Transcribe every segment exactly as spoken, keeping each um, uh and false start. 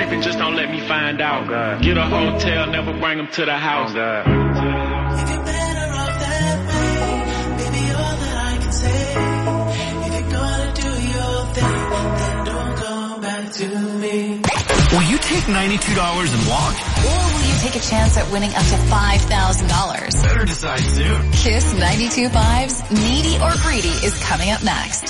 tripping, just don't let me find out. Oh, God. Get a hotel, never bring them to the house. Oh, God. If you're better off that way, baby, all that I can say. If you're gonna do your thing, then don't come back to me. Will you take ninety-two dollars and walk? Or will you take a chance at winning up to five thousand dollars? Better decide soon. Kiss ninety-two point five's Needy or Greedy is coming up next.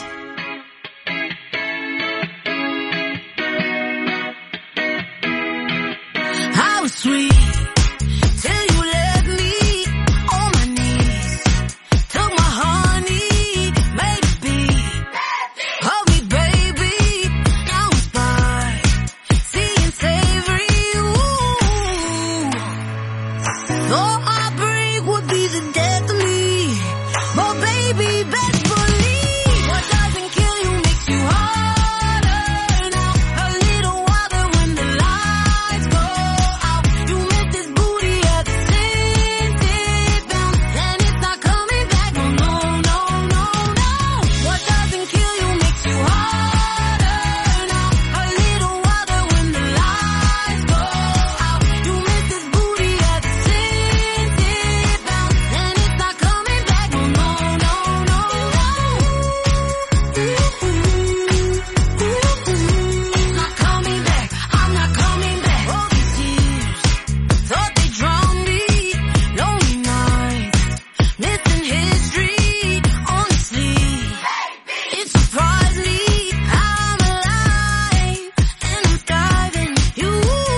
How sweet till you let me on my knees. Took my honey, made it be. Hold me, baby, now it's by seeing savory. Ooh. Though heartbreak would be the death of me, but baby, best believe what doesn't kill you makes you harder. Now a little while when the lights go out, you miss this booty at the scented bounce, and it's not coming back. No, no, no, no, no. What doesn't kill you makes you harder. Now a little while when the lights go out, you miss this booty at the scented bounce, and it's not coming back. No, no, no, no, no. Not coming back. I'm not coming back. All these years thought they drowned me. Lonely nights, missing history. Honestly, it surprised me how I'm alive and I'm thriving. You,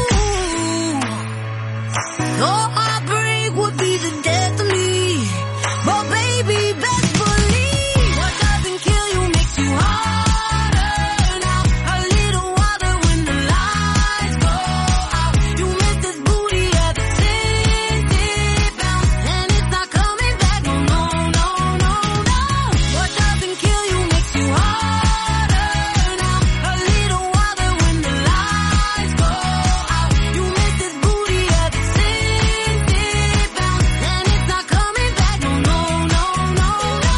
though heartbreak would be the death of me, but baby, best believe what doesn't kill you makes you harder. Now a little while when the lights go out, you miss this booty at the scented bounce, and it's not coming back. No, no, no, no, no. What doesn't kill you makes you harder. Now a little while when the lights go out, you miss this booty at the scented bounce, and it's not coming back. No, no, no, no, no.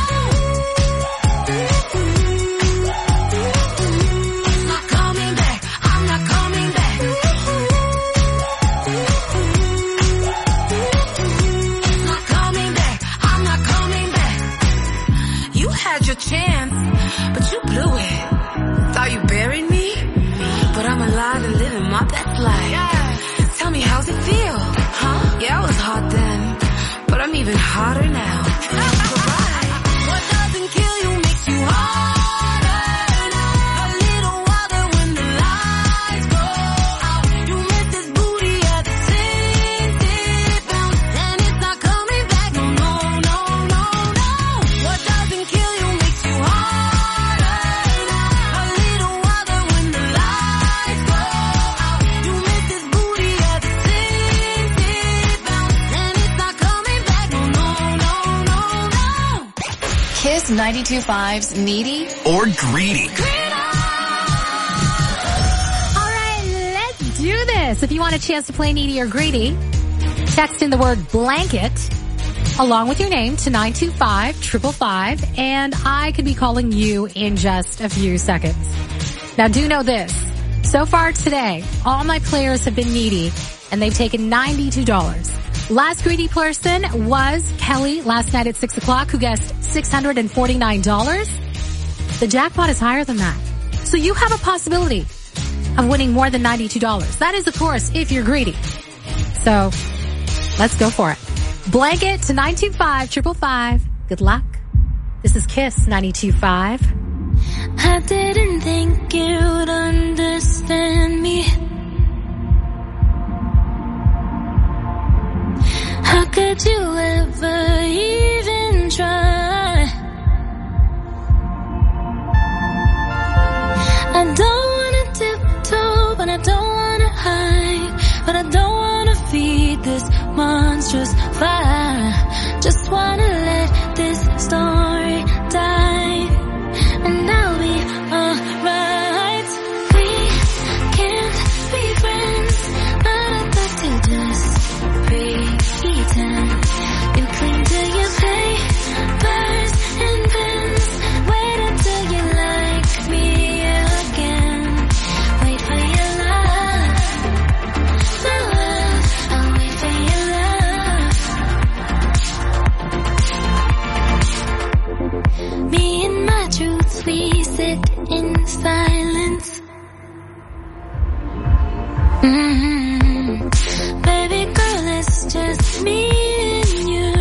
It's not coming back. I'm not coming back. It's not coming back. I'm not coming back. You had your chance, but you blew it. Thought you buried me, but I'm alive and living my best life. Tell me, how's it feel? Huh? Yeah, I was hot then, but I'm even hotter now. Goodbye. What doesn't kill you makes you harder. Now a little while when the lights go out, you miss this booty at the scented bounce, and it's not coming back. No, no, no, no, no. What doesn't kill you makes you harder. Now a little while when the lights go out, you miss this booty at the scented bounce, and it's not coming back. No, no, no, no, no. Kiss ninety-two point five's Needy. Or greedy. All right, let's do this. If you want a chance to play Needy or Greedy, text in the word blanket along with your name to nine two five, five five five, and I could be calling you in just a few seconds. Now, do know this. So far today, all my players have been needy, and they've taken ninety-two dollars. Last greedy person was Kelly last night at six o'clock, who guessed six hundred forty-nine dollars. The jackpot is higher than that. So you have a possibility of winning more than ninety-two dollars. That is, of course, if you're greedy. So let's go for it. Blanket to nine two five, five five five. Good luck. This is Kiss ninety-two point five. I didn't think you'd understand me. How could you ever even try? I don't wanna tiptoe, but I don't wanna hide, but I don't wanna feed this monstrous fire. Just wanna let this story die, and I'll be alright. We can't be friends, but I'd like to just pretend. You cling to your papers and pens. Wait until you like me again. Wait for your love as we sit in silence. Mm-hmm. Baby girl, it's just me and you.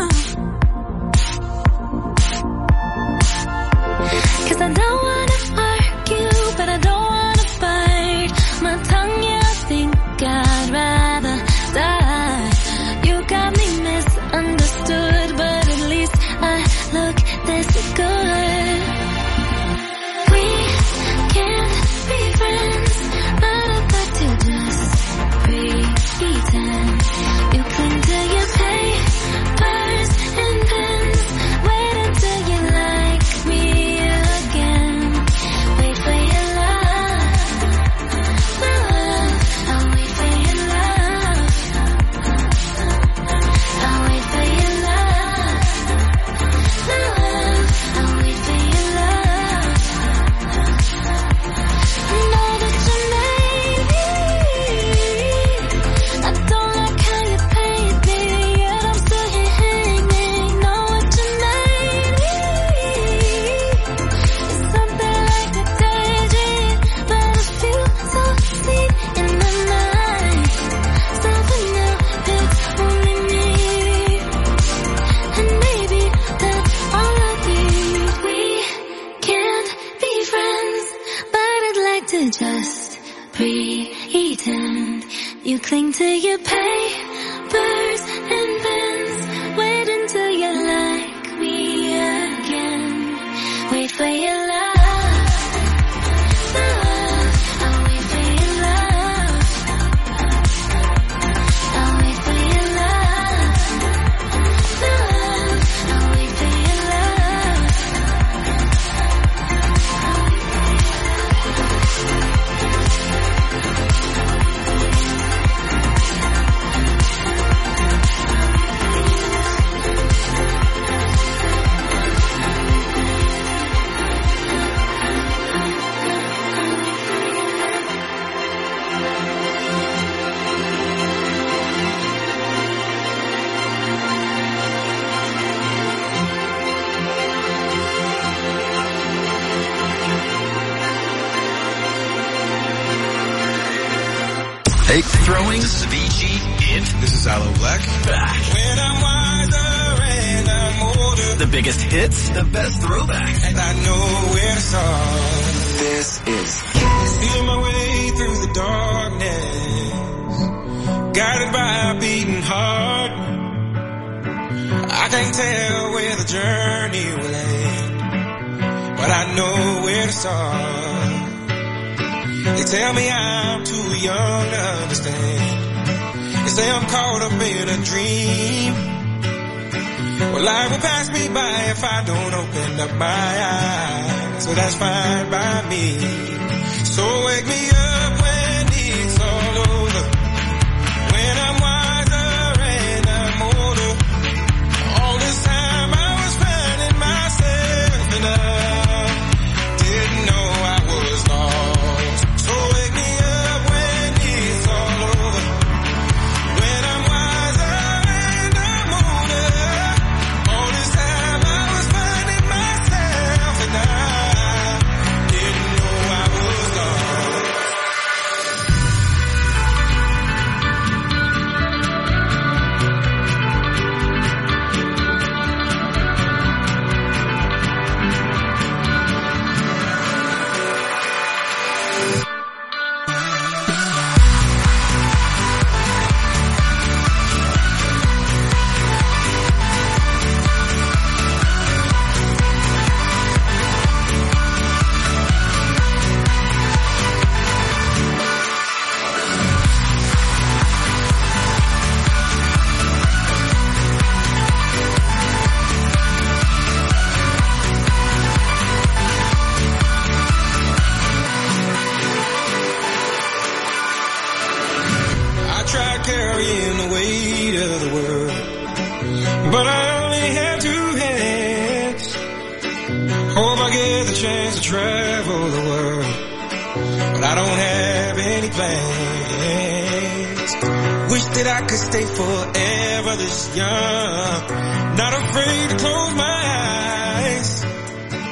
'Cause I don't wanna argue, but I don't wanna fight. My tongue, yeah, I think I'd rather die. You got me misunderstood, but at least I look this good. We can't be friends, but I'd like to just pretend. You cling to your papers and pens. Wait until you like me again. Wait for your love, love. I'll wait for your love. I'll wait for your love, love. I'll wait for your love. Know that you made me. I don't like how you paint me, yet I'm still here hanging. Know what you made me. It's something like a daydream, but it feels so deep in the night. Something new, it's only me. And maybe that's all I need. We can't be friends, but I'd like to just pretend. You cling to your papers and pens. Wait until you like me again. Wait for your love, love. I'll wait for your love. I'll wait for your love, love. I'll wait for your love. Hey, throwing Savicii in. This is Aloe Black. Back. When I'm wiser and I'm older, The biggest hits, the best throwbacks. and I know where to start. This is Feeling my way through the darkness, guided by a beating heart. I can't tell where the journey will end, but I know where to start. They tell me I'm too young to understand. They say I'm caught up in a dream. Well, life will pass me by if I don't open up my eyes. So that's fine by me. So wake me up when it's all over. When I'm wiser and I'm older. All this time I was finding myself and I didn't know I was lost. So wake me up when it's all over. When I'm wiser and I'm older. All this time I was finding myself and I didn't know I was lost. I tried carrying the weight of the world, but I only had two hands. Hope I get the chance to travel the world, but I don't have any plans. Wish that I could stay forever this young, not afraid to close my eyes.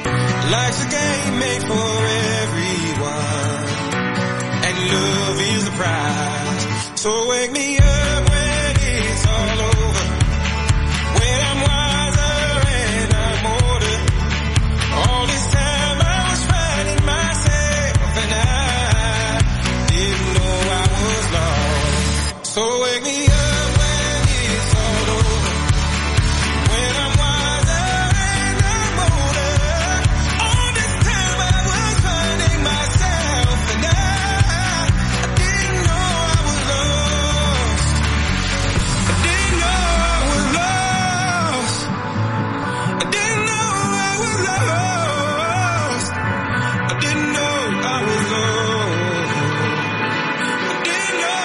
Life's a game made for everyone, and love is the prize. So wake me up when it's all over, when I'm wiser and I'm older. All this time I was finding myself, and I didn't know I was lost. So wake me up when it's all over, when I'm wiser and I'm older. All this time I was finding myself, and I, I didn't know I was lost. I didn't know I was lost. I didn't know I was lost. I didn't know I was lost. I didn't know.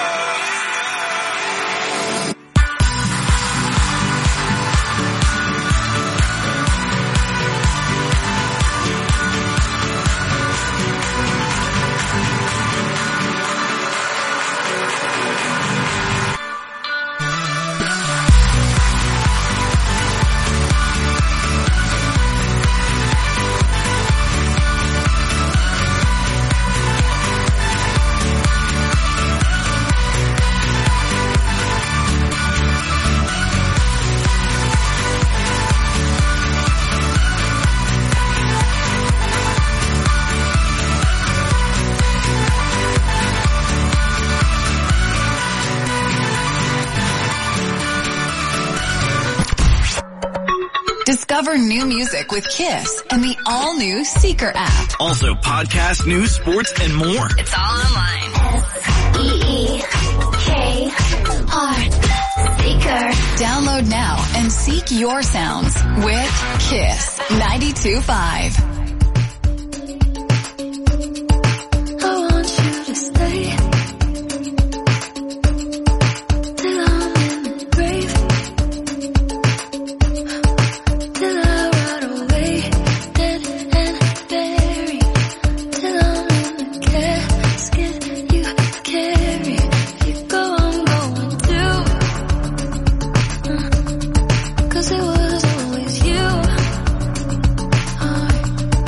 Discover new music with Kiss and the all-new Seeker app. Also podcast, news, sports, and more. It's all online. S E E K R Seeker. Download now and seek your sounds with Kiss ninety-two point five. I want you to stay till I'm in the grave, till I rot away, dead and buried, till I'm in the casket you carry. If you go, I'm going too, uh, 'cause it was always you. Alright.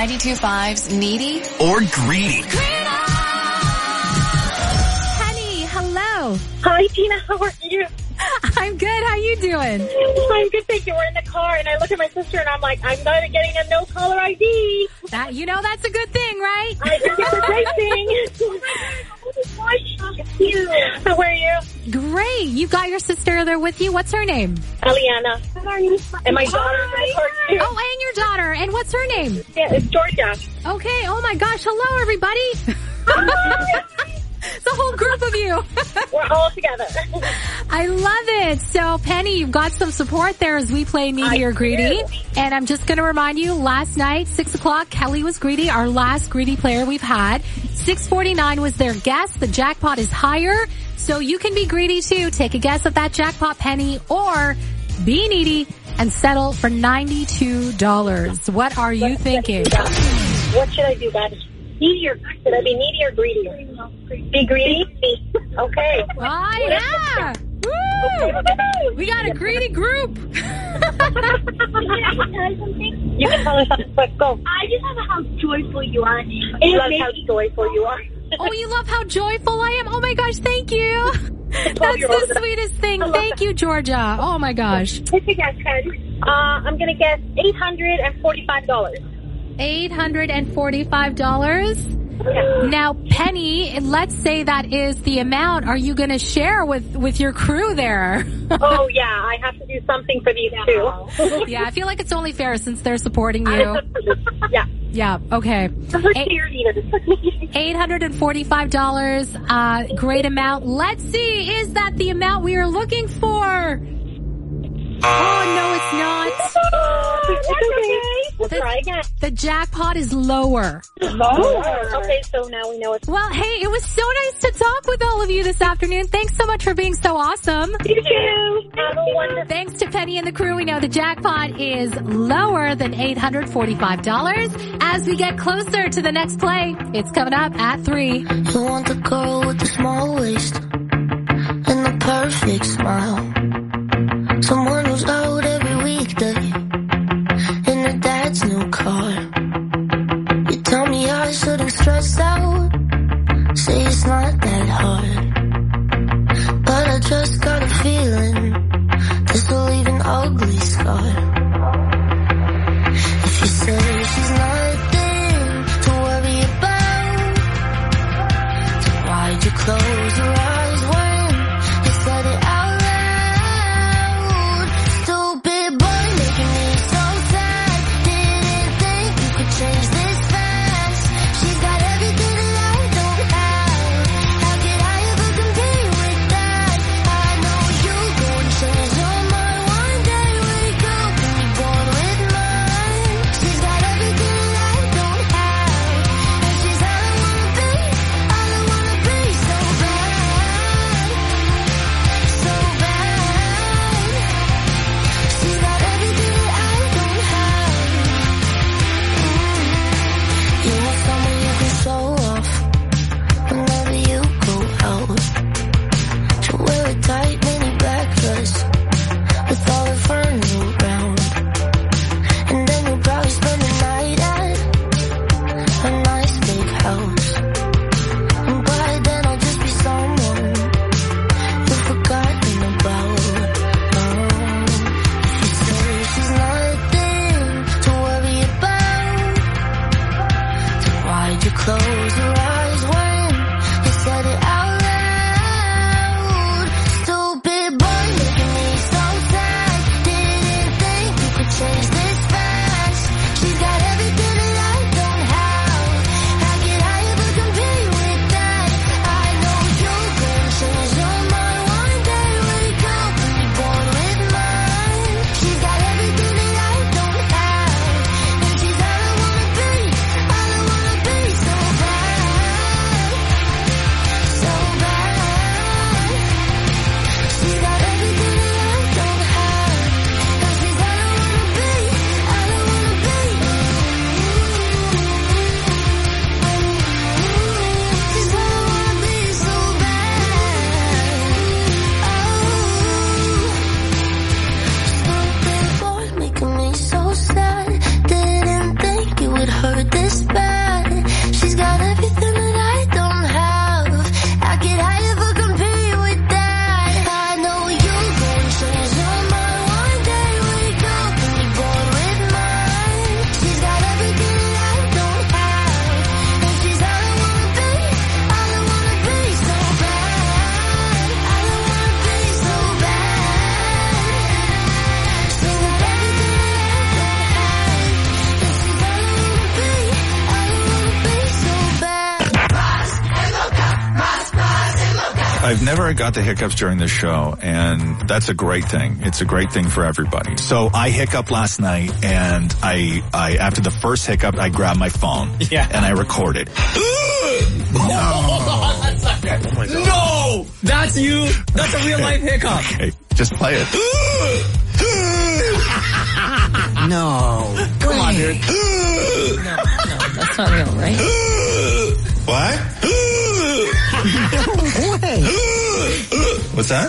ninety-two point five's Needy or Greedy. Penny, hello. Hi, Tina. How are you? I'm good. How you doing? I'm good, thank you. We're in the car, and I look at my sister, and I'm like, I'm not getting a no-caller I D. That, you know that's a good thing, right? I think it's a great thing. How are you? Great. You got your sister there with you. What's her name? Eliana. And my daughter. Hi. Oh, and your daughter. And what's her name? Yeah, it's Georgia. Okay. Oh, my gosh. Hello, everybody. It's a whole group of you. We're all together. I love it. So, Penny, you've got some support there as we play Needy or Greedy. And I'm just going to remind you, last night, six o'clock, Kelly was greedy, our last greedy player we've had. six forty-nine was their guess. The jackpot is higher. So you can be greedy too. Take a guess at that jackpot, Penny, or be needy and settle for ninety-two dollars. What are you thinking? What should I do, guys? Needy or should I be needy or greedy? Be greedy? Okay. Oh, yeah. Woo! We got a greedy group. You can tell us something quick. Go. I just love how joyful you are. I love how joyful you are. Oh, you love how joyful I am? Oh, my gosh, thank you. That's the sweetest thing. Thank you, Georgia. Oh, my gosh. What's your guess, Ken? Uh, I'm going to guess eight hundred forty-five dollars. eight hundred forty-five dollars. Now, Penny, let's say that is the amount. Are you going to share with, with your crew there? Oh, yeah. I have to do something for these two. Yeah, I feel like it's only fair since they're supporting you. Yeah. Yeah, okay. eight hundred forty-five dollars. Uh, great amount. Let's see. Is that the amount we are looking for? Oh, no, it's not. It's okay. We'll the, try again. The jackpot is lower. Lower? Okay, so now we know it's... Well, hey, it was so nice to talk with all of you this afternoon. Thanks so much for being so awesome. You too. Have a wonderful... Thanks to Penny and the crew. We know the jackpot is lower than eight hundred forty-five dollars. As we get closer to the next play, it's coming up at three. You want the girl with the small waist and the perfect smile. Someone who's out every weekday in her dad's new car. You tell me I shouldn't stress out, say it's not that hard. But I just got a feeling this will leave an ugly scar. If you say she's nothing to worry about, then why'd you close your eyes when you said it out? I've never got the hiccups during the show, and that's a great thing. It's a great thing for everybody. So I hiccuped last night, and I, I after the first hiccup, I grabbed my phone Yeah. and I recorded. No. That's not good. Oh my God. No! That's you. That's a real life hiccup. Okay, just play it. No. Come on, dude. No, no, that's not real, right? What? No way. What's that?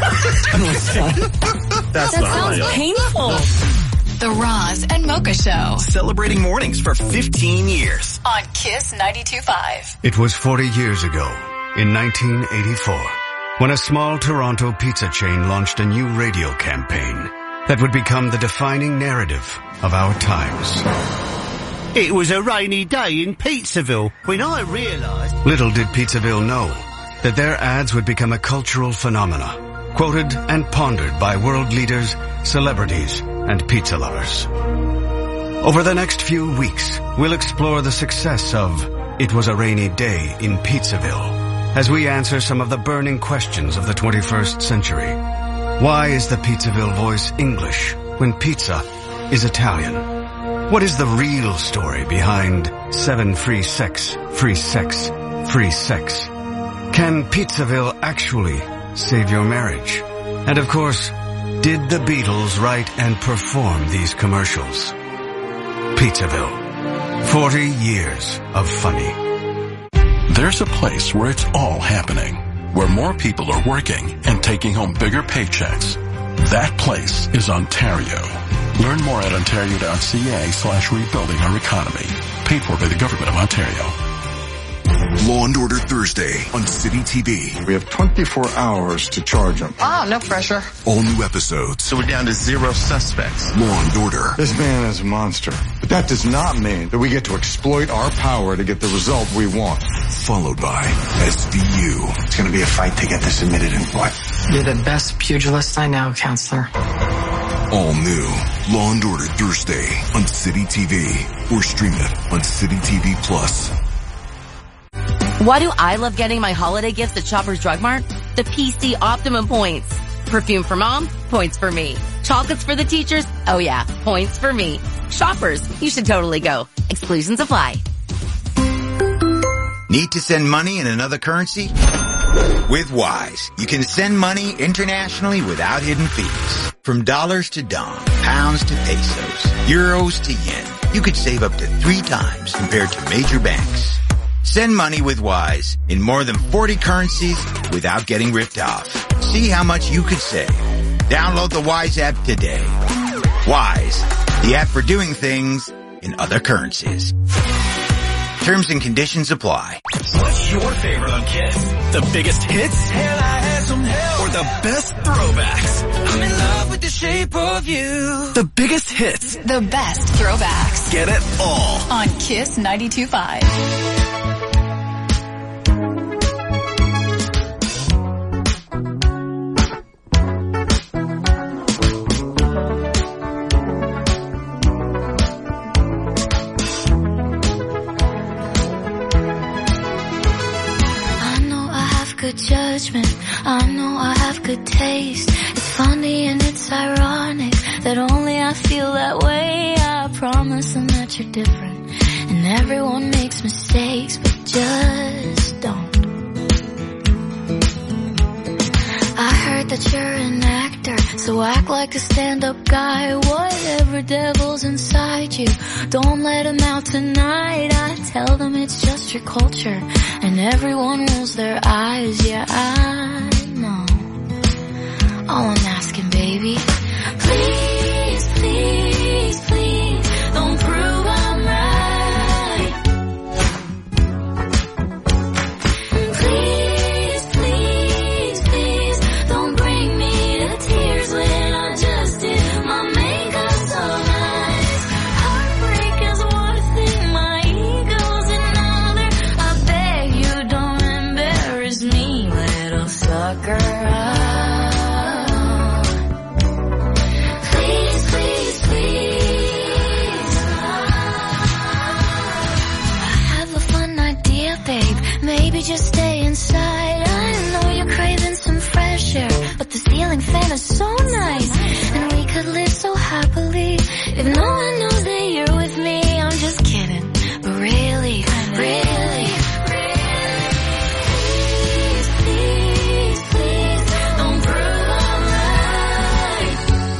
That's That not sounds real. painful. The Roz and Mocha Show Celebrating mornings for fifteen years. on Kiss ninety-two point five. It was forty years ago, in nineteen eighty-four, when a small Toronto pizza chain launched a new radio campaign that would become the defining narrative of our times. It was a rainy day in Pizzaville when I realized... Little did Pizzaville know that their ads would become a cultural phenomena, quoted and pondered by world leaders, celebrities, and pizza lovers. Over the next few weeks, we'll explore the success of It Was a Rainy Day in Pizzaville as we answer some of the burning questions of the twenty-first century. Why is the Pizzaville voice English when pizza is Italian? What is the real story behind seven free sex, free sex, free sex? Can Pizzaville actually save your marriage? And of course, did the Beatles write and perform these commercials? Pizzaville. forty years of funny. There's a place where it's all happening, where more people are working and taking home bigger paychecks. That place is Ontario. Learn more at ontario.ca slash rebuilding our economy. Paid for by the Government of Ontario. Law and Order Thursday on City T V. We have twenty-four hours to charge him. Oh, no pressure. All new episodes. So we're down to zero suspects. Law and Order. This man is a monster. But that does not mean that we get to exploit our power to get the result we want. Followed by S V U. It's going to be a fight to get this admitted in court. You're the best pugilist I know, counselor. All new Law and Order Thursday on City T V. Or stream it on City T V Plus. Why do I love getting my holiday gifts at Shoppers Drug Mart? The P C Optimum points. Perfume for mom? Points for me. Chocolates for the teachers? Oh yeah, points for me. Shoppers, you should totally go. Exclusions apply. Need to send money in another currency? With Wise, you can send money internationally without hidden fees. From dollars to dong, pounds to pesos, euros to yen, you could save up to three times compared to major banks. Send money with Wise in more than forty currencies without getting ripped off. See how much you could save. Download the Wise app today. Wise, the app for doing things in other currencies. Terms and conditions apply. What's your favorite on Kiss? The biggest hits? Hell, I had some help. Or the best throwbacks? I'm in love with the shape of you. The biggest hits? The best throwbacks. Get it all on Kiss ninety-two point five. Good judgment, I know I have good taste. It's funny and it's ironic that only I feel that way. I promise them that you're different, and everyone makes mistakes, but just don't. I heard that you're an actor, so act like a stand-up guy. Whatever devil's inside you, don't let him out tonight. I tell them it's just your culture, and everyone rolls their eyes. Yeah, I know. All I'm asking, baby, please, please, please, don't prove I'm right. Please, please, please, don't bring me to tears when I just did my makeup so nice. Heartbreak is one thing, my ego's another. I beg you don't embarrass me, little sucker. Please, please, please. I have a fun idea, babe. Maybe just stay inside. I know you're crazy. and some fresh air, but the ceiling fan is so nice, and we could live so happily if no one knows that you're with me. I'm just kidding, but really, really, please, please, please, don't prove I'm right.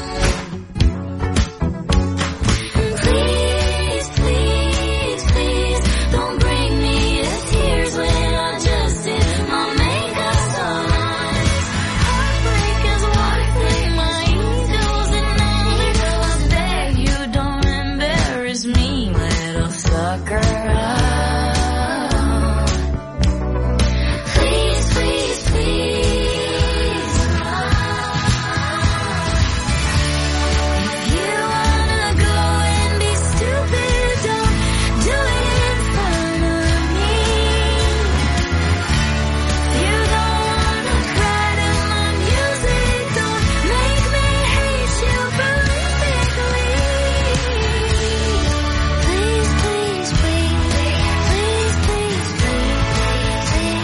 Please, please, please, don't bring me to tears when I just did my makeup so nice. Heartbreak is one thing, my angel's another. I beg you don't embarrass me, little sucker. Please, please, please. If you wanna go and be stupid, don't do it in front of me. If you don't wanna cry to my music, don't make me hate you prolifically. Please, please, please, please, please, please,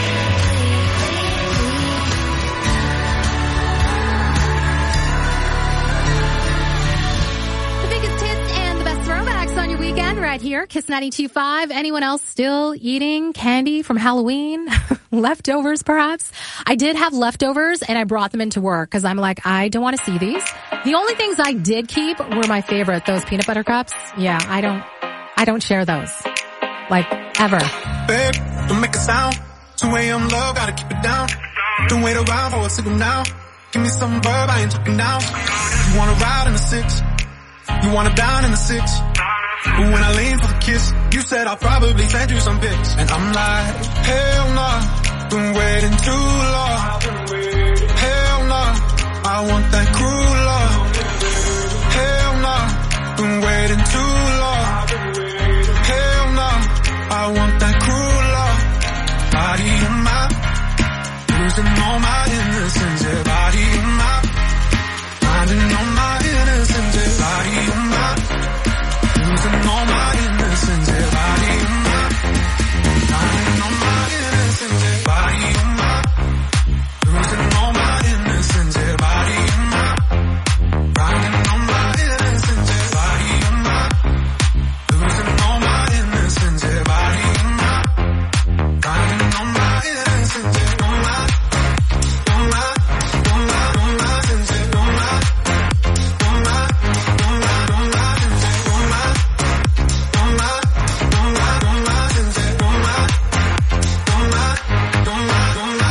The biggest hits and the best throwbacks on your weekend right here. Kiss ninety-two point five. Anyone else still eating candy from Halloween? Leftovers, perhaps? I did have leftovers and I brought them into work because I'm like, I don't want to see these. The only things I did keep were my favorite, those peanut butter cups. Yeah, I don't, I don't share those. Like, ever. Babe, don't make a sound. two a.m. love, gotta keep it down. Don't wait around for a signal now. Give me some verb, I ain't talking down. You wanna ride in the six, you wanna down in the six. But when I lean for the kiss, you said I'll probably send you some pics. And I'm like, hell nah, been waiting too long. Hell nah, I want that cruel love. Hell nah, been waiting too long. Hell nah, I want that cruel love. Body on my, losing all my innocence. Yeah, body on my, finding all my innocence. Yeah, body on my, losing all my innocence. Yeah, body on my, finding all my innocence. Yeah, body on my, losing all my innocence. Yeah, body on my, finding all my innocence. Yeah, body on my, losing all my innocence. Yeah, body on my, finding all my innocence. Yeah, on my, on my, on my, on my innocence. On my, on my, on my, on my innocence. On my, on my, on my, on my innocence. On my, on my, on my, on my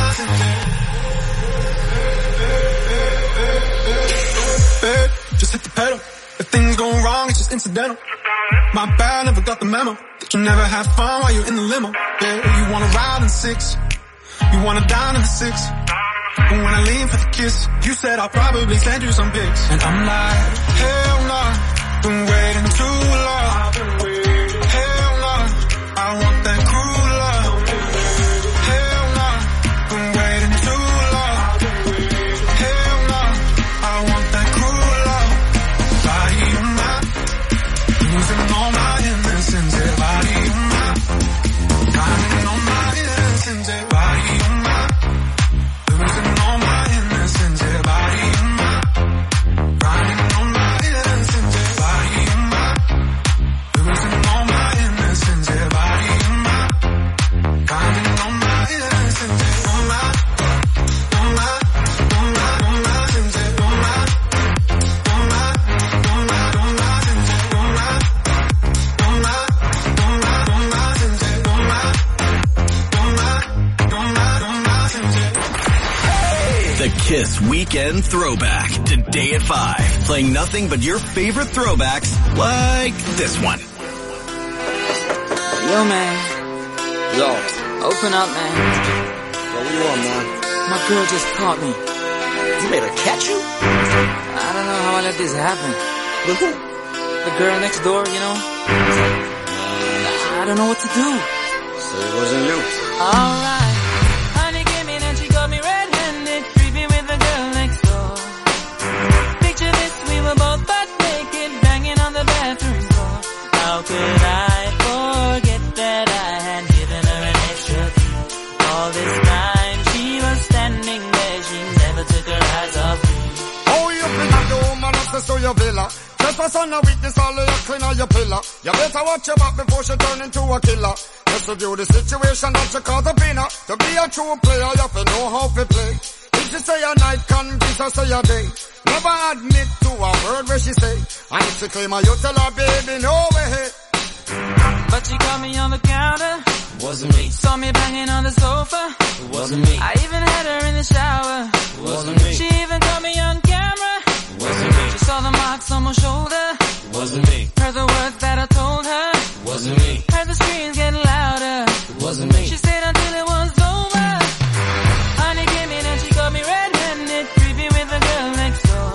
innocence. Babe, just hit the pedal. If things go wrong, it's just incidental. My bad, never got the memo that you never have fun while you're in the limo. Yeah, you wanna ride in six, you wanna dine in the six. But when I lean for the kiss, you said I'll probably send you some pics. And I'm like, hell nah, been waiting too long. Hell nah, I want that cruel love. Hell nah, been waiting too long. Hell nah, I want that cruel love. Body on my, losing all my innocence. Yeah, body on my, finding all my innocence. Yeah, body on my, losing all my innocence. Yeah, body on my, finding all my innocence. Yeah, body on my, losing all my innocence. Yeah, body on my, finding all my innocence. Yeah, on my, on my, on my, on my innocence. Yeah, on my, on my, on my, on my innocence. Yeah, on my, on my, on my, on my innocence. Yeah, on my, on my, on my, on my innocence. The Kiss Weekend Throwback. Today at five. Playing nothing but your favorite throwbacks like this one. Yo, man. Yo. Open up, man. Yo, what you want, man? My girl just caught me. You made her catch you? I don't know how I let this happen. With who? The girl next door, you know? I don't know what to do. So it wasn't you. Alright. Honey came in and she got me red-handed, creepy with the girl next door. Picture this, we were both butt naked, banging on the bathroom door. How could I forget that I had given her an extra key? All this time she was standing there a son of witness, all of your clean on your pillar. You better watch your back before she turn into a killer. Just review the situation that you call the winner. To be a true player, you have to know how to play. If she say a night, convince her say a day. Never admit to a word where she say. And if she claim her, you tell her, baby, no way. But she caught me on the counter. Wasn't me. Saw me banging on the sofa. Wasn't me. I even had her in the shower. Wasn't me. She even caught me on camera. Wasn't me. She saw the marks on my shoulder. Wasn't me. Heard the words that I told her. Wasn't me. Heard the screams getting louder. Wasn't me. She stayed until it was over. Honey came in and she got me red-handed, creepy with the girl next door.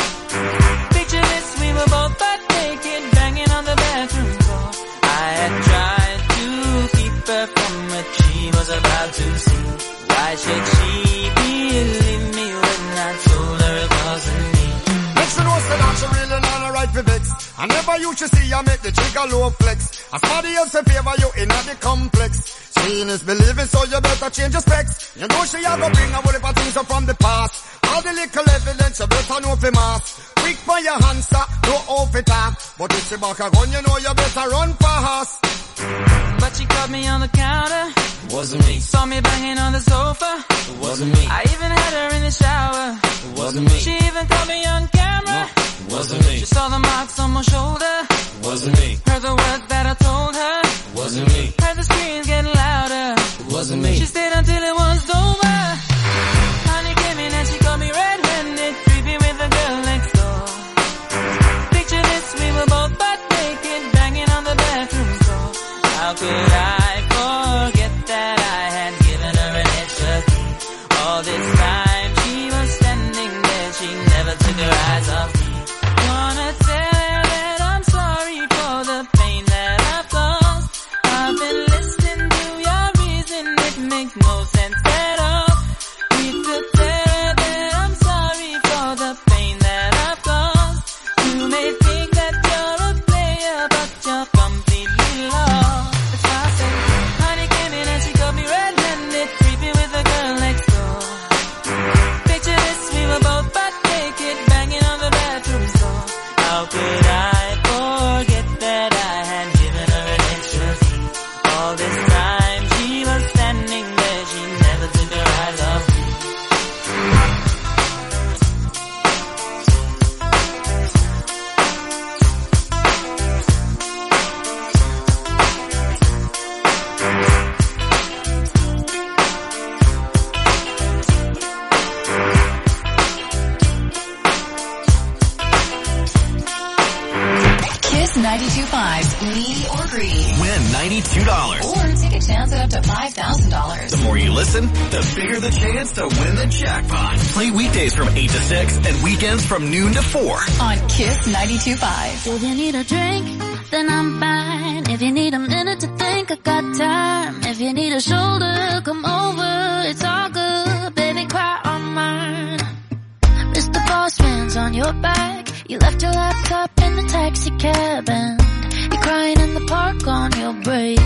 Picture this, we were both butt naked, banging on the bathroom floor. I had tried to keep her from what she was about to see. Why should she believe me when I told her it wasn't me? Next you know say that she really not a right for vex. I never used to see her make the trigger low flex. As somebody else in favor you in the complex. Seeing is believing, so you better change your specs. You know she a go bring a whole heap of things up from the past. All the little evidence you better know for mass. Quick for your answer, no off it talk. But if she back a gun, you know you better run fast. But she caught me on the counter. Wasn't me. Saw me banging on the sofa. It wasn't me. I even had her in the shower. It wasn't me. She even caught me on camera. It wasn't me. She saw the marks on my shoulder. It wasn't me. Heard the words that I told her. It wasn't me. Heard the screams getting louder. It wasn't me. She stayed until it was over. Honey came in and she got me red-handed, creepy with the girl next door. Picture this, we were both butt naked, banging on the bathroom floor. How could I forget that I had given her an extra key? All this time she was standing there, she never took her eyes off me. Wanna tell her that I'm sorry for the pain that I've caused. I've been listening to your reason, it makes no sense at all. Need to tell her that I'm sorry for the pain that I've caused. You may think that you're a player, but you're completely lost. That's why I say, honey came in and she got me red-handed, creepy with the girl next door. Picture this, we were both butt naked, banging on the bathroom floor. How could I forget that I had given her an extra key? All this time she was standing there, she never took her eyes off me. Kiss ninety-two point five's Needy or Greedy. Win ninety-two dollars. Or take a chance at up to five thousand dollars. The more you listen, the bigger the chance to win the jackpot. Play weekdays from eight to six and weekends from noon to four. On Kiss ninety-two point five. If you need a drink, then I'm fine. If you need a minute to think, I got time. If you need a shoulder, come over. It's all good, baby, cry on mine. Mister Boss Man's on your back. You left your laptop in the taxi cab and you're crying in the park on your break.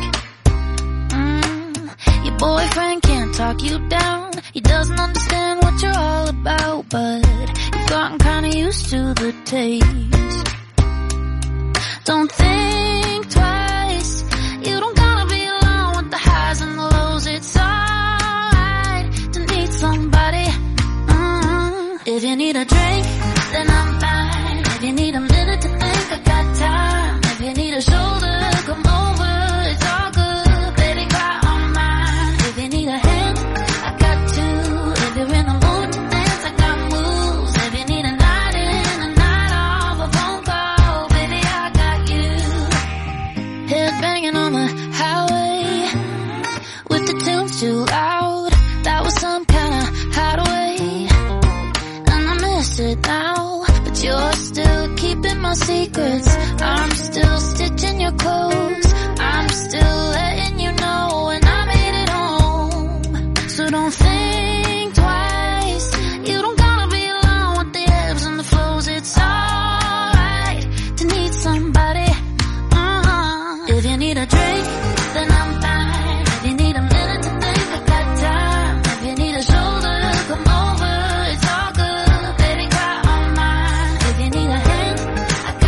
Mm, your boyfriend can't talk you down. He doesn't understand what you're all about, but you've gotten kinda used to the taste. Don't think twice. You don't gotta be alone with the highs and the lows. It's alright to need somebody. Mm, if you need a drink, then I'm fine. If you need a minute to think, I got time. If you need a shoulder, come over. It's all good, baby, cry on mine. If you need a hand, I got two. If you're in the mood to dance, I got moves. If you need a night in, a night off, a phone call, baby, I got you. Head banging on the highway with the tunes too loud. That was some kind of hideaway, and I miss it now. But you're still keeping my secrets. I'm still stitching your clothes. I'm still letting you know when I made it home. So don't think twice. You don't gotta be alone with the ebbs and the flows. It's alright to need somebody. Uh-huh. If you need a drink, then I'm fine. If you need a minute to think, I got time. If you need a shoulder, come over. It's all good, baby, cry on mine. If you need a hand, I got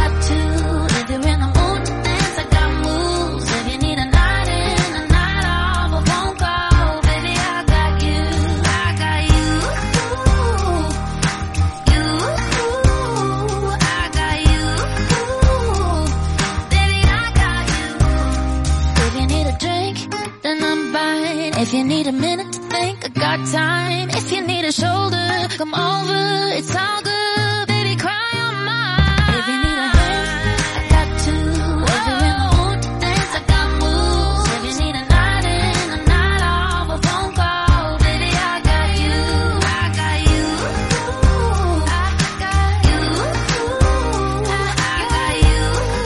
think I got time. If you need a shoulder, come over, it's all good. Baby, cry on mine. If you need a hand, I got two. If you're in the mood to dance, I got moves. If you need a night in, a night off, a phone call, baby, I got you. I got you. I got you. I got you.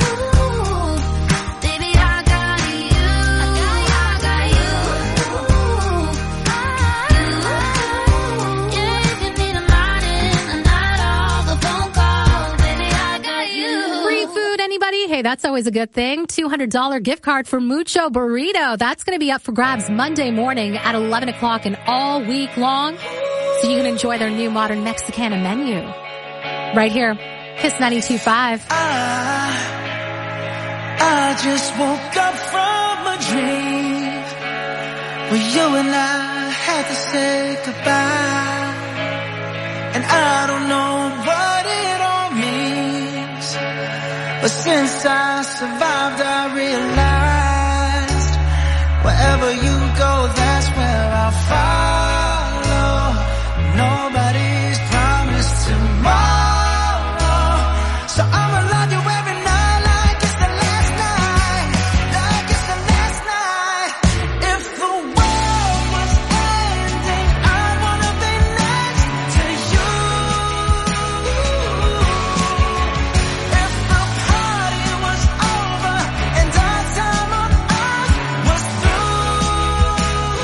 Baby, I got you. I got you. Yeah, if you need a night in, a night off, a phone call, baby, I got you. Free food, anybody? Hey, that's always a good thing. two hundred dollars gift card for Mucho Burrito. That's going to be up for grabs Monday morning at eleven o'clock and all week long. So you can enjoy their new modern Mexicana menu. Right here, Kiss ninety-two point five. I just woke up from a dream where you and I had to say goodbye. And I don't know what it all means, but since I survived, I realized wherever you go, that's where I'll follow. Nobody's promised tomorrow, so I'ma love you every night like it's the last night, like it's the last night. If the world was ending, I wanna be next to you. If the party was over and our time on earth was through,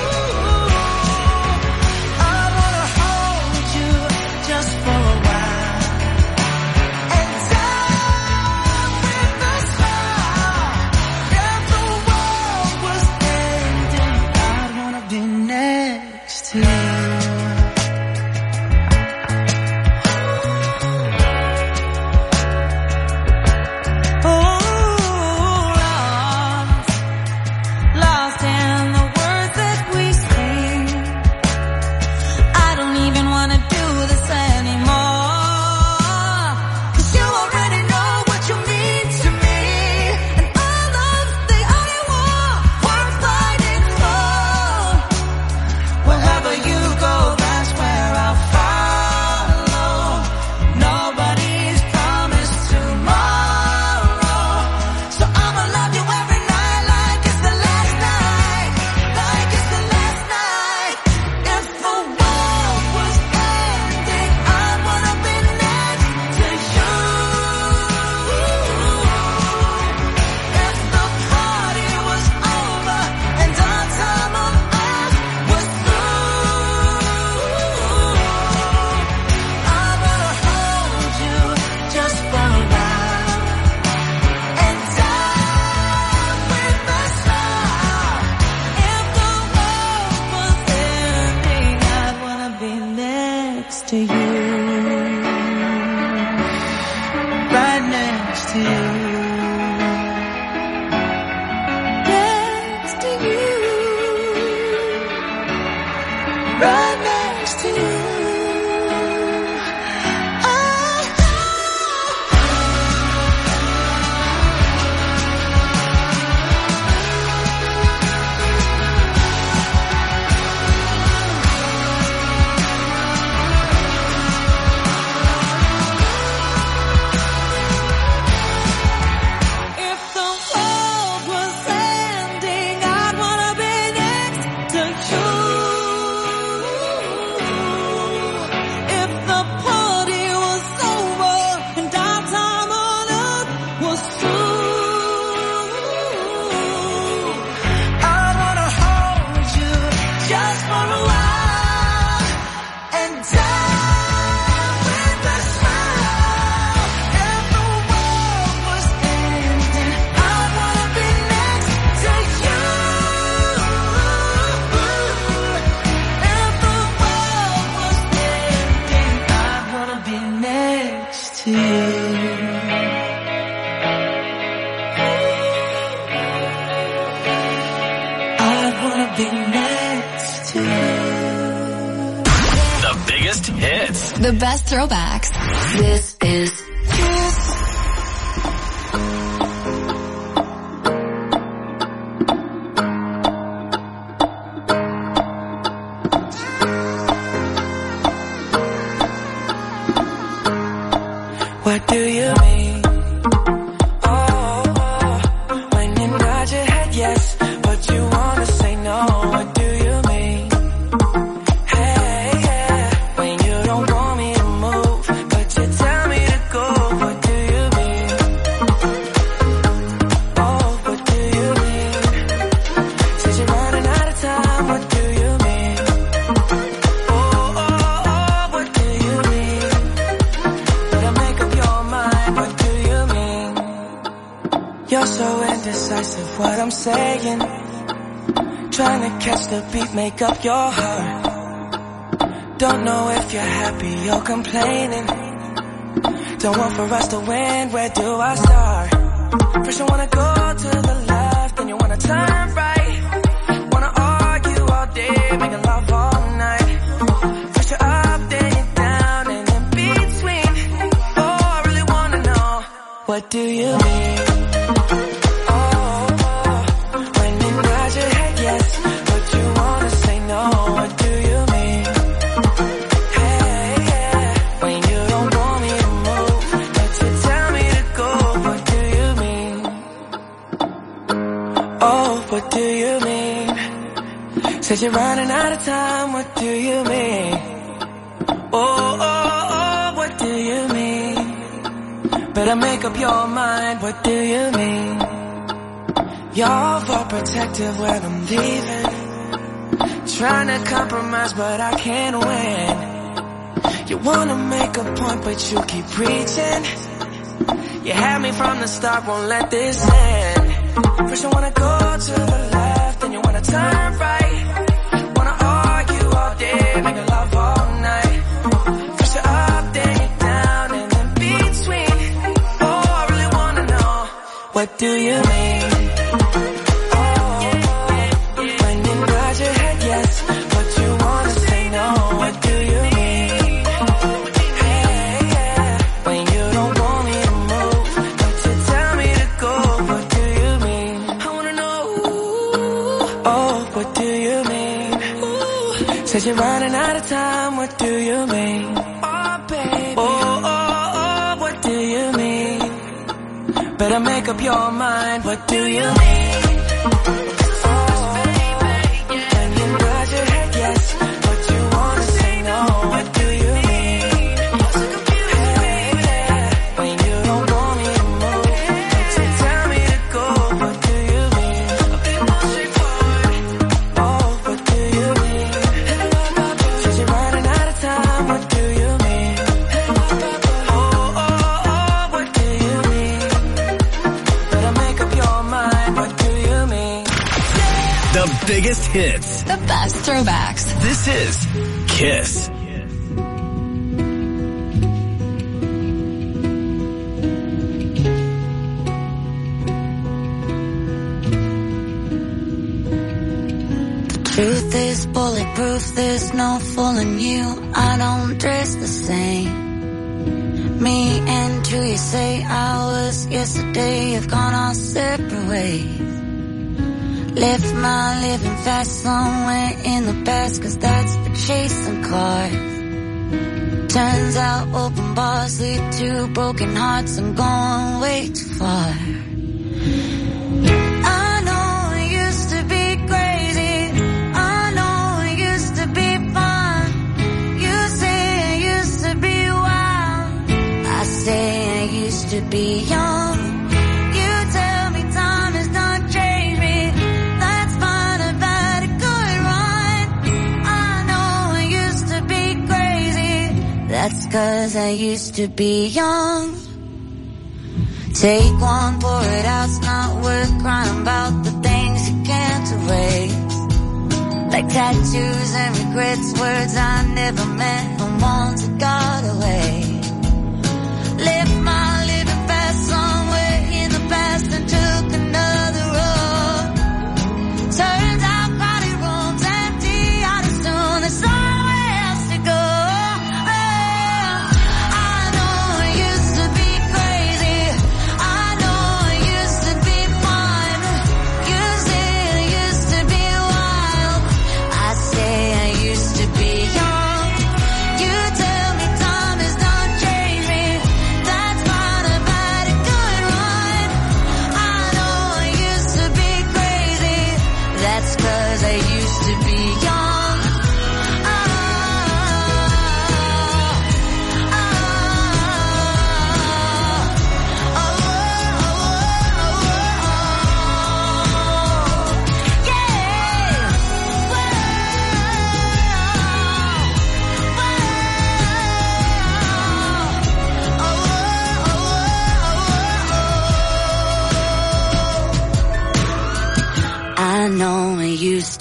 I wanna hold you just for a while and die with a smile. If the world was ending, I'd wanna be next to you. Lost in the words that we sing. I don't even wanna do this anymore, 'cause you already know what you mean to me, and all of the I want worth fighting for. Wherever you go, that's where I'll follow. Nobody's promised tomorrow, so I'ma love you every night like it's the last night, like it's the last night. If the world was ending, I wanna be next to you. If the party was over and our time on earth was through, I wanna hold you just for a while and die with a smile. If the world was ending, I'd wanna be next to you, right next to you, next to you, right next to you. If the world was ending, I'd wanna be next to you. If the party was over and our time on earth was through, I wanna hold you just for a while and die with a smile. If the world was ending, I wanna be next to you. If the world was ending, I wanna be next to you. I wanna be next to you. The biggest hits. The best throwbacks. This is Kiss. voice of what I'm saying. Trying to catch the beat, make up your heart. Don't know if you're happy or complaining. Don't want for us to win, where do I start? First you wanna go to the left, then you wanna turn right. Wanna argue all day, making love all night. First you're up, then you're down, and in between. Oh, I really wanna know, what do you mean? What do you mean? Said you're running out of time, what do you mean? Oh, oh, oh, what do you mean? Better make up your mind, what do you mean? You're for protective when I'm leaving. Trying to compromise, but I can't win. You wanna make a point, but you keep preaching. You had me from the start, won't let this end. First you wanna go to the left, then you wanna turn right. Wanna argue all day, make love all night. First you're up, then you're down, and in between. Oh, I really wanna know, what do you mean? Oh, when you nod your head yes, but you wanna say no, what do you mean? Hey, yeah, when you don't want me to move, but you tell me to go, what do you mean? What do you mean? Said you're running out of time, what do you mean? Oh, baby. Oh, oh, oh, what do you mean? Better make up your mind, what do you mean? Oh, and you nod your head yes, but you wanna say no, what do you mean? Hey, yeah, when you don't want me to move, but you tell me to go, what do you mean? A bit more straightforward. Oh, what do you mean? Said you're running out of time, what do you mean? Oh, oh, oh, what do you mean? Better make up your mind, what do you mean? The biggest hits. The best throwbacks. This is Kiss. Truth is bulletproof, there's no fooling you. I don't dress the same. Me and who you say I was yesterday have gone our separate ways. Left my living fast somewhere in the past, cause that's for chasing cars. Turns out open bars lead to broken hearts. I'm going way too far. I know it used to be crazy. I know it used to be fun. You say it used to be wild. I say I used to be young. You tell me time has done changed me. That's fine, I've had a good run. I know I used to be crazy. That's cause I used to be young. Take one, pour it out, it's not worth crying about the things you can't erase. Like tattoos and regrets, words I never meant, the ones that got away. Left my living fast somewhere in the past and took another road. Turns out crowded rooms empty out as soon, there's somewhere else to go. I know it used to be crazy. I know it used to be fun. You say it used to be wild. I say I used to be young. You tell me time has done changed me. That's fine,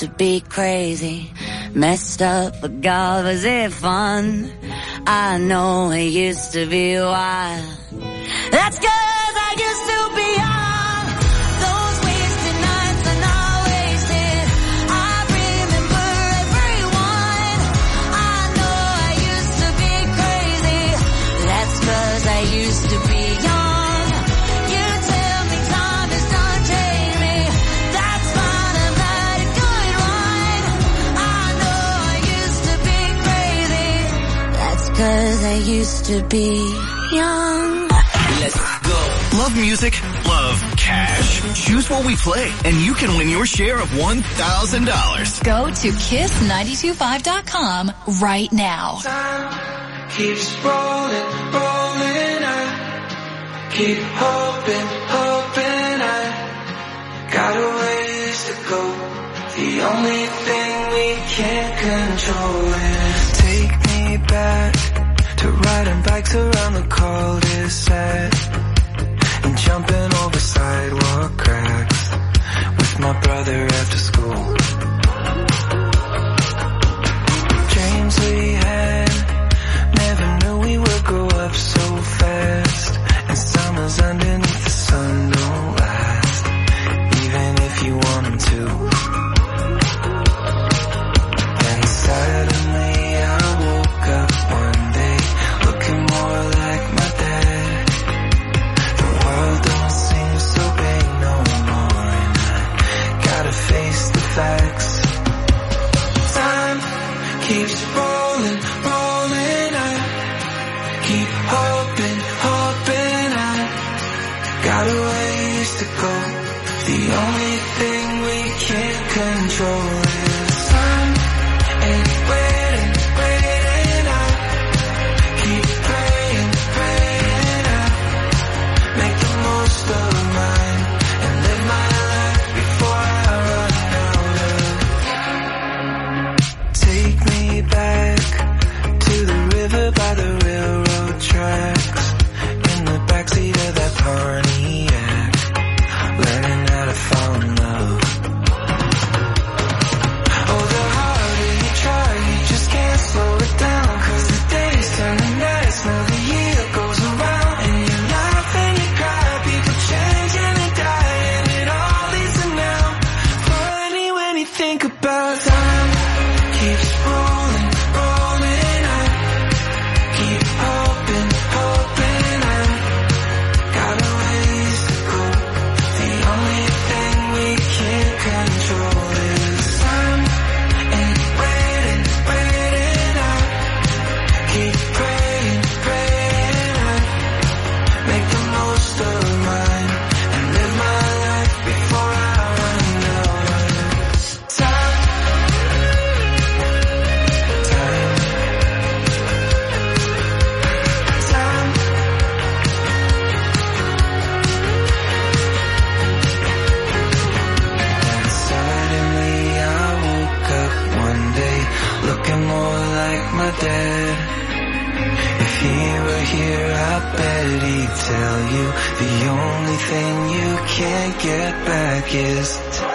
to be crazy. Messed up, but God, was it fun? I know it used to be wild. That's 'cause I used to be young. Those wasted nights are not wasted. I remember everyone. I know I used to be crazy. That's 'cause I used to be young. You tell me time has done changed me. That's fine, I've had a good run. I know I used to be crazy. That's 'cause I used to be young. Let's go. Love music? Love cash? Choose what we play, and you can win your share of one thousand dollars. Go to kiss nine two five dot com right now. Time keeps rolling, rolling. I keep hoping, hoping. I got a ways to go. The only thing we can't control is take me back to riding bikes around the cul-de-sac and jumping over sidewalk cracks with my brother after school. Dreams we had, never knew we would grow up so fast. And summers underneath the sun don't last, even if you want them to. And suddenly I woke up one day looking more like my dad. The world don't seem so big no more, and I gotta face the facts. Time keeps rolling, rolling. I keep hoping, hoping. I got a ways to go. The only thing we can't control is time ain't waiting, waiting. I keep praying, praying. I make the most of mine and live my life before I run out of. Take me back to the river by the railroad tracks, in the backseat of that Pontiac, learning how to fall in love. Oh, the harder you try, you just can't slow it down, 'cause the days turn to nights, now the year goes around, and you laugh and you cry, people change and they die, and it all leads to now. Funny when you think about time keeps rolling, rolling. I keep hoping, hoping. I got a ways to go. The only thing we can't control is time ain't waiting, waiting. I keep praying, praying. I make the most of mine and live my life before I run out of time. Time. Time. And suddenly I woke up one day looking more like my dad. If he were here, I bet he'd tell you the only thing you can't get back is time.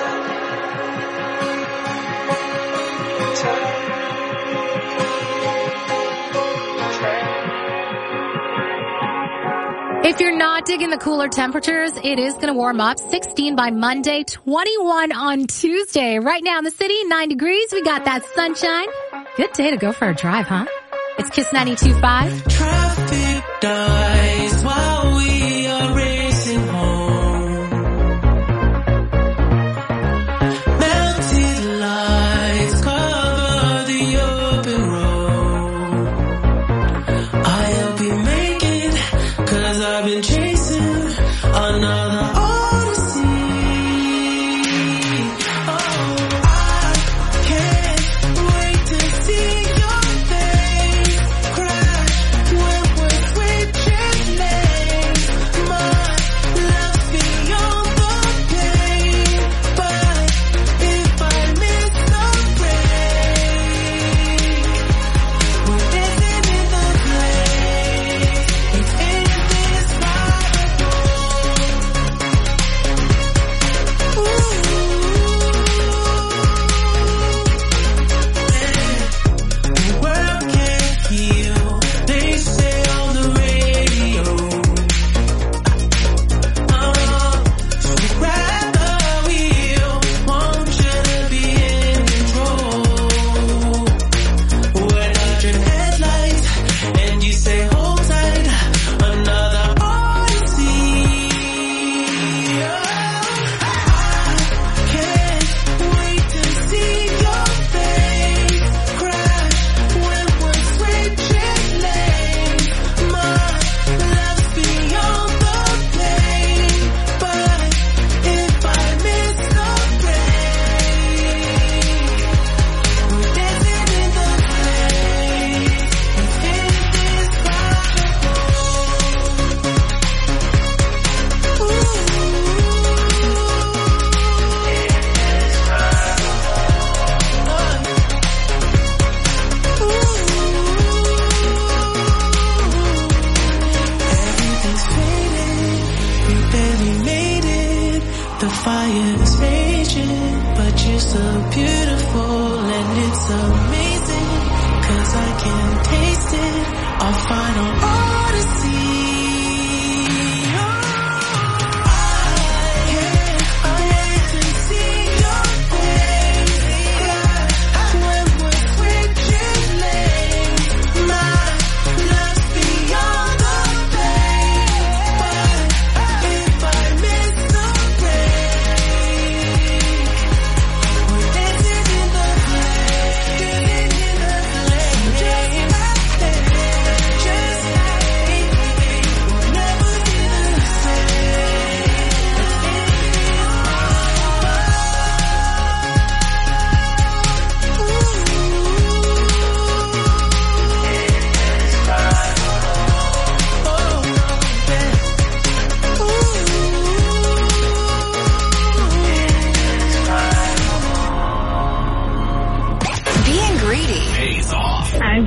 If you're not digging the cooler temperatures, it is going to warm up. sixteen by Monday, twenty-one on Tuesday. Right now in the city, nine degrees. We got that sunshine. Good day to go for a drive, huh? It's Kiss ninety-two point five. Traffic dies while we are racing home. Melted lights cover the open road. I hope you make it, 'cause I've been chasing another odyssey. Oh, I can't wait to see your face crash when we're switching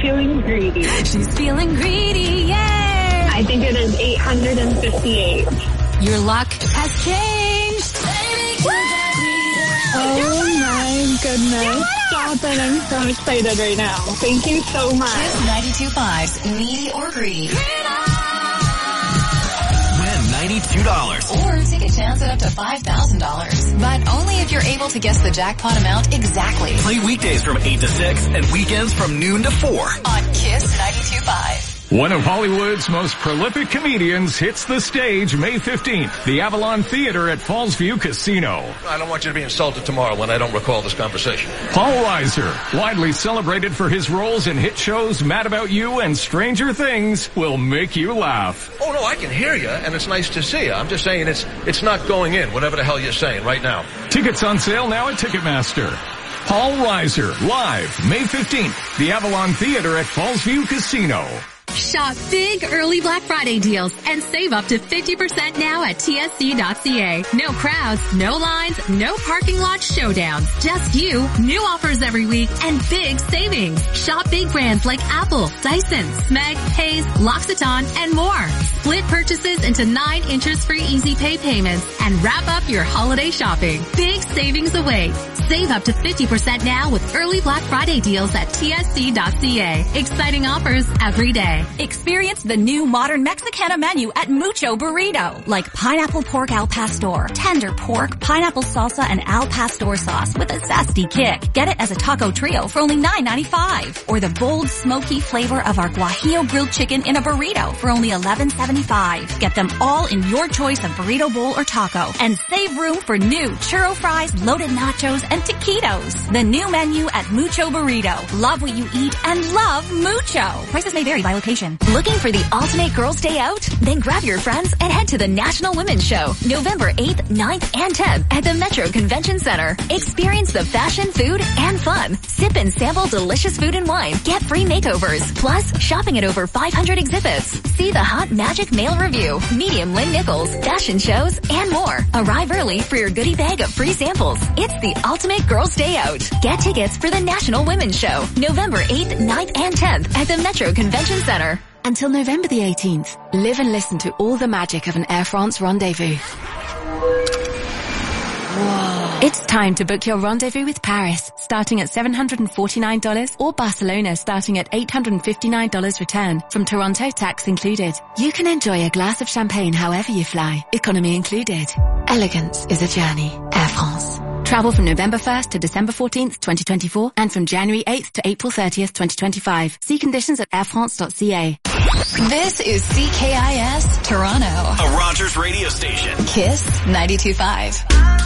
feeling greedy. She's feeling greedy, yay! I think it is eight hundred fifty-eight. Your luck has changed. Oh my goodness. Stop it. I'm so excited right now. Thank you so much. Kiss ninety-two point five's Needy or Greedy. Win ninety-two dollars. Or take a chance at up to five thousand dollars. But only if you're able to guess the jackpot amount exactly. Play weekdays from eight to six and weekends from noon to four. On Kiss ninety-two point five. One of Hollywood's most prolific comedians hits the stage May fifteenth, the Avalon Theater at Fallsview Casino. I don't want you to be insulted tomorrow when I don't recall this conversation. Paul Reiser, widely celebrated for his roles in hit shows Mad About You and Stranger Things, will make you laugh. Oh, no, I can hear you, and it's nice to see you. I'm just saying it's it's not going in, whatever the hell you're saying right now. Tickets on sale now at Ticketmaster. Paul Reiser, live May fifteenth, the Avalon Theater at Fallsview Casino. Shop big early Black Friday deals and save up to fifty percent now at T S C dot C A. No crowds, no lines, no parking lot showdowns. Just you, new offers every week, and big savings. Shop big brands like Apple, Dyson, Smeg, Hayes, L'Occitane, and more. Split purchases into nine interest-free easy pay payments and wrap up your holiday shopping. Big savings await. Save up to fifty percent now with early Black Friday deals at T S C dot C A. Exciting offers every day. Experience the new modern Mexicana menu at Mucho Burrito, like pineapple pork al pastor, tender pork, pineapple salsa, and al pastor sauce with a zesty kick. Get it as a taco trio for only nine ninety-five, or the bold, smoky flavor of our guajillo grilled chicken in a burrito for only eleven seventy-five. Get them all in your choice of burrito bowl or taco, and save room for new churro fries, loaded nachos, and taquitos. The new menu at Mucho Burrito. Love what you eat and love Mucho. Prices may vary by location. Looking for the ultimate girls' day out? Then grab your friends and head to the National Women's Show, November eighth, ninth, and tenth at the Metro Convention Center. Experience the fashion, food, and fun. Sip and sample delicious food and wine. Get free makeovers. Plus, shopping at over five hundred exhibits. See the Hot Magic Male Review, Medium Lynn Nichols, fashion shows, and more. Arrive early for your goodie bag of free samples. It's the ultimate girls' day out. Get tickets for the National Women's Show, November eighth, ninth, and tenth at the Metro Convention Center. Until November the eighteenth, live and listen to all the magic of an Air France rendezvous. Whoa. It's time to book your rendezvous with Paris, starting at seven hundred forty-nine dollars, or Barcelona starting at eight hundred fifty-nine dollars return, from Toronto tax included. You can enjoy a glass of champagne however you fly, economy included. Elegance is a journey. Air France. Travel from November first to December fourteenth, twenty twenty-four, and from January eighth to April thirtieth, twenty twenty-five. See conditions at air france dot c a. This is C K I S Toronto, a Rogers radio station. Kiss ninety-two point five.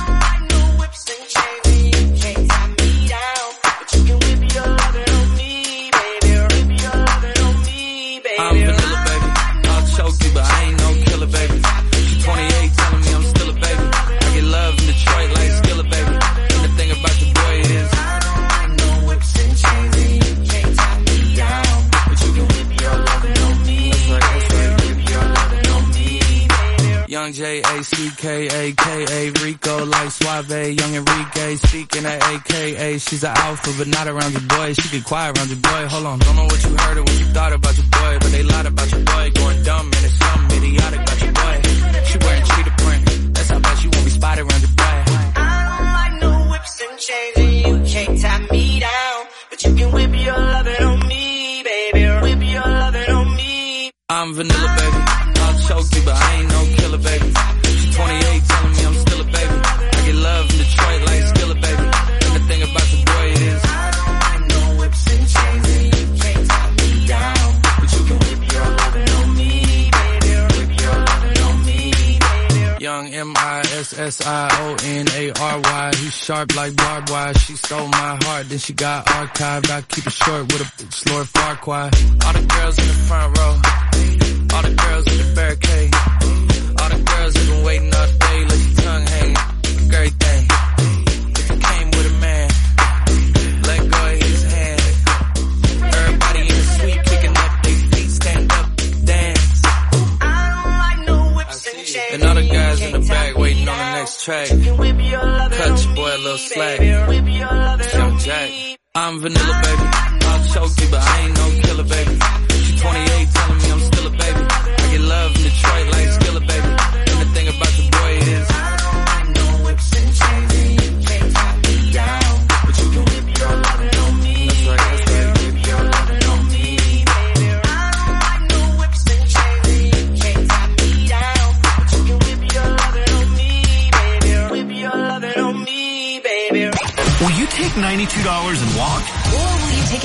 I'm vanilla, baby. I'll choke you, but I ain't no killer, baby. She's twenty-eight, telling me I'm still a baby. I get love in Detroit like Skilla, baby. And the thing about the boy is I don't want no whips and chains, and you can't tie me down. But you can whip your lovin' on me. That's right, that's right. Whip your lovin' on me. Young J A C K A K A Rico like Suave, Young Enrique speaking at A K A. She's an alpha, but not around your boy. She get quiet around your boy. Hold on, don't know what you heard or what you thought about your boy, but they lied about your boy. Going dumb and it's something idiotic about your boy. She wearing cheetah print. That's how bad she won't be spotted around your boy. I don't like no whips and chains, and you can't tie me down. But you can whip your lovin' on me, baby. Whip your lovin' on me. I'm vanilla, baby. I'll choke you, but I ain't no killer, baby. She's twenty-eight, telling me I'm still a baby. I get love in Detroit like Skilla, baby. And the thing about the boy is I don't want no whips and chains, and you can't tie me down. But you can whip your lovin' on me, baby. Whip your lovin' on me, baby. Young M I S S I O N A R Y. He's sharp like barbed wire. She stole my heart, then she got archived. I keep it short with a bitch, Lord Farquaad. All the girls in the front row. All the girls in the barricade. All the girls have been waiting all day, let your tongue hang. Great thing. If you came with a man, let go of his hand. Everybody in the suite kicking up their feet, stand up, dance. I don't like no whips and chains. And all the guys in the back waiting on the next track. Cut your boy a little slack. Young Jack. I'm vanilla, baby. I'll choke you, but I ain't no killer.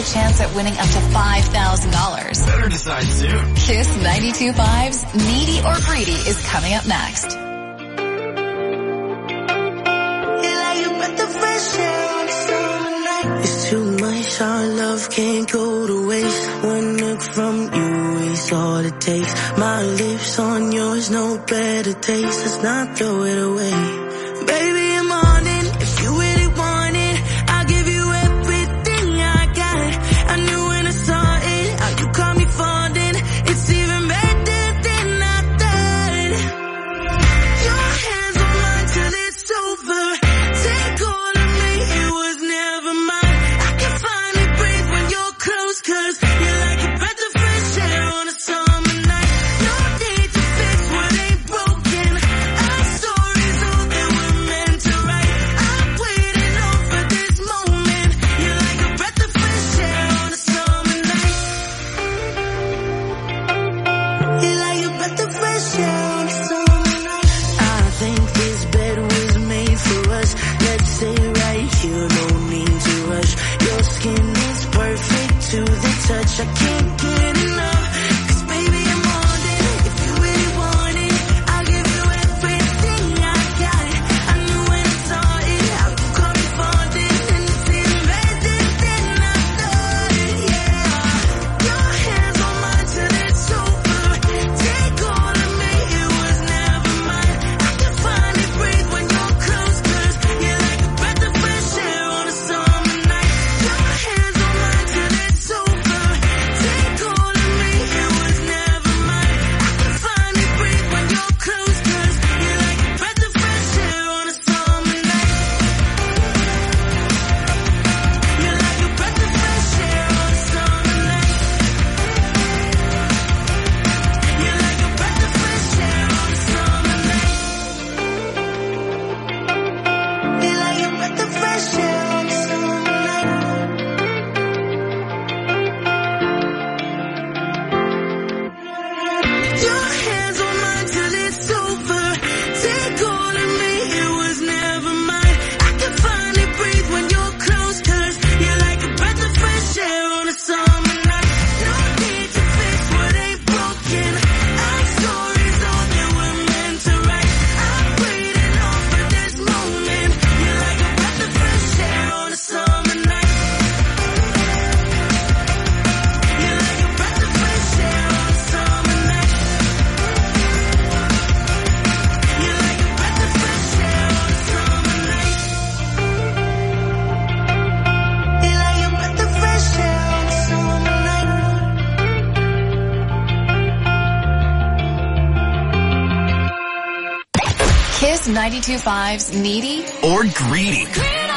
a chance at winning up to five thousand dollars. Better decide soon. Kiss ninety-two point five's Needy or Greedy is coming up next. It's too much, our love can't go to waste. One look from you is all it takes. My lips on yours, no better taste. Let's not throw it away. Baby, I'm on it. If you really want it, I'll give you everything I got. I knew when I saw it, how you caught me falling. It's even better than I thought. Your hands on mine till it's over. Take all of me, it was never mine. I can finally breathe when you're close, cause you're like a breath of fresh air on a summer night. No need to fix what ain't broken. Our stories all that we're meant to write. I'm waiting on for this moment. You're like a breath of fresh air on a summer night. You're like a breath of fresh air on a summer night. I think this bed was made for us. Let's stay right here, no need to rush. Your skin is perfect to the touch. I can't get enough, cause baby I'm on it. If you really want it, I'll give you everything I got. I knew when I saw it, how you caught me falling. And it's even better than I thought, yeah. Your hands on mine till it's over. Take all of me, it was never mine. I can finally breathe when you're close, cause you're like a breath of fresh air on a summer night. Your hands on mine till it's over. Take all of me, it was never mine. I can finally breathe when you're close, cause you're like a breath of fresh air on a summer night. You're like a breath of fresh air on a summer night. You're like a breath of fresh air on a summer night. You're like a breath of fresh air on a summer night. Your hands on mine till it's over. Take all of me, it was never mine. I can finally breathe when you're close, cause you're like a breath of fresh air on a summer night. No need to fix what ain't broken. Our stories all that we're meant to write. I'm waiting on for this moment. You're like a breath of fresh air on a summer night. You're like a breath of fresh air on a summer night. You're like a breath of fresh air on a summer night. You're like a breath of fresh air on a summer night. Kiss ninety-two point five's Needy Or Greedy.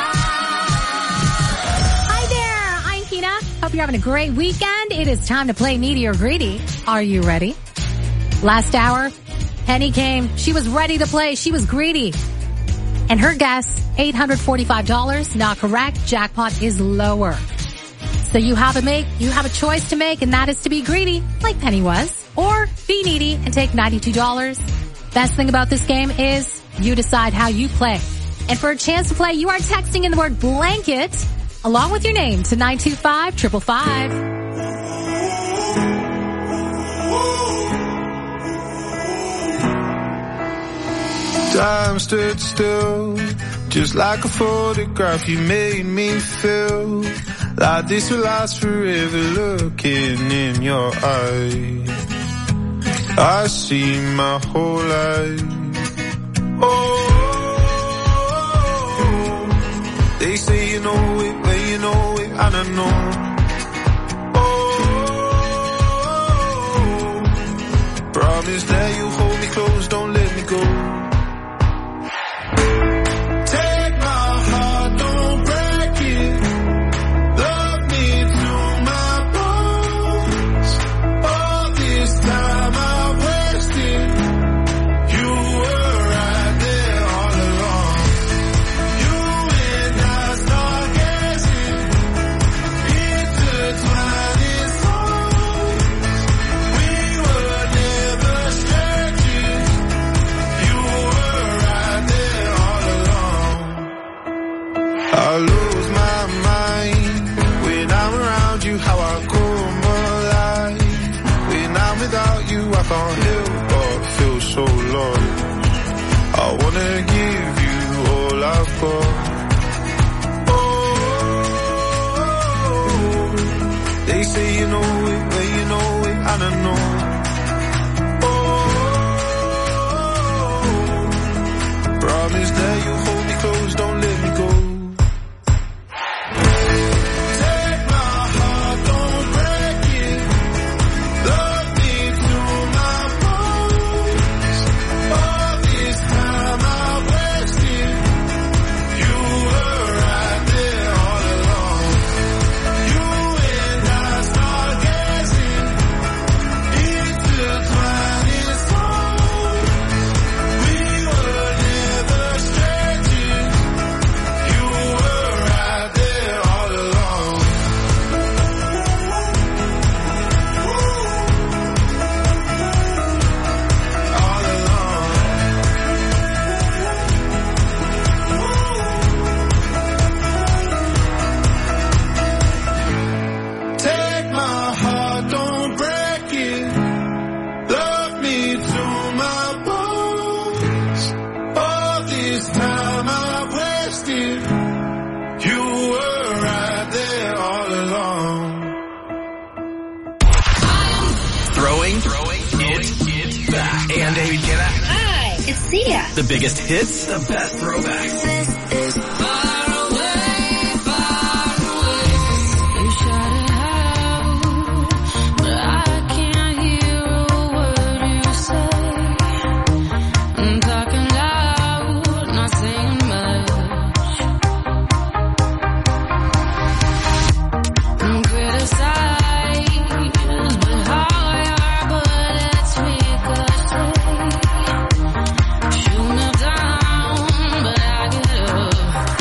Hi there, I'm Tina. Hope you're having a great weekend. It is time to play Needy or Greedy. Are you ready? Last hour, Penny came. She was ready to play. She was greedy. And her guess, eight hundred forty-five dollars. Not correct. Jackpot is lower. So you have a make, you have a choice to make, and that is to be greedy, like Penny was, or be needy and take ninety-two dollars. Best thing about this game is you decide how you play. And for a chance to play, you are texting in the word blanket along with your name to nine two five, five five five. Time stood still, just like a photograph. You made me feel like this will last forever. Looking in your eyes, I see my whole life. Oh, they say you know it, but you know it, I don't know. Oh, promise that you hold me close, don't let me go. Straight They say you know it, well you know it, and I know. Oh, promise that you'll hold me close, don't let me go. The biggest hits, the best throwbacks. This is far away, far away. You shut it out, but I can't hear a word you say. I'm talking loud, not saying much. I'm criticized, but how your bullets ricochet. Shoot me down, but I get up.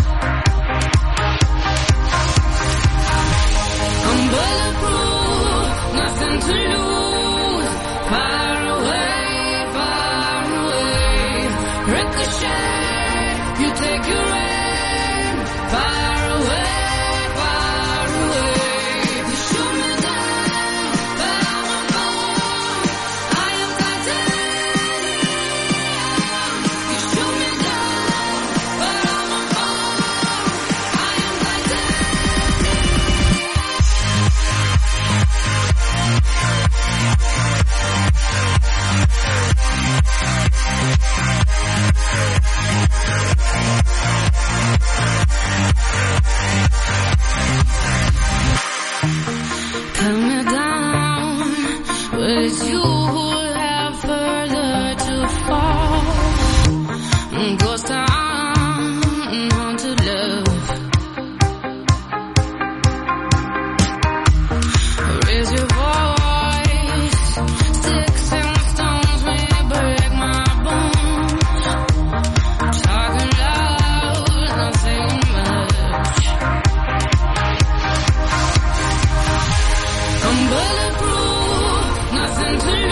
I'm bulletproof, nothing to lose. Far away, far away. Ricochet, you take your aim. Far away, far away. You shoot me down, but I won't fall. I am titanium. You shoot me down, but I won't fall. I am Calm me down, but it's you who have further to fall. Ghost town, haunted love. Raise your voice, sticks and stones may break my bones. Talking loud, not saying much. I'm bulletproof, nothing to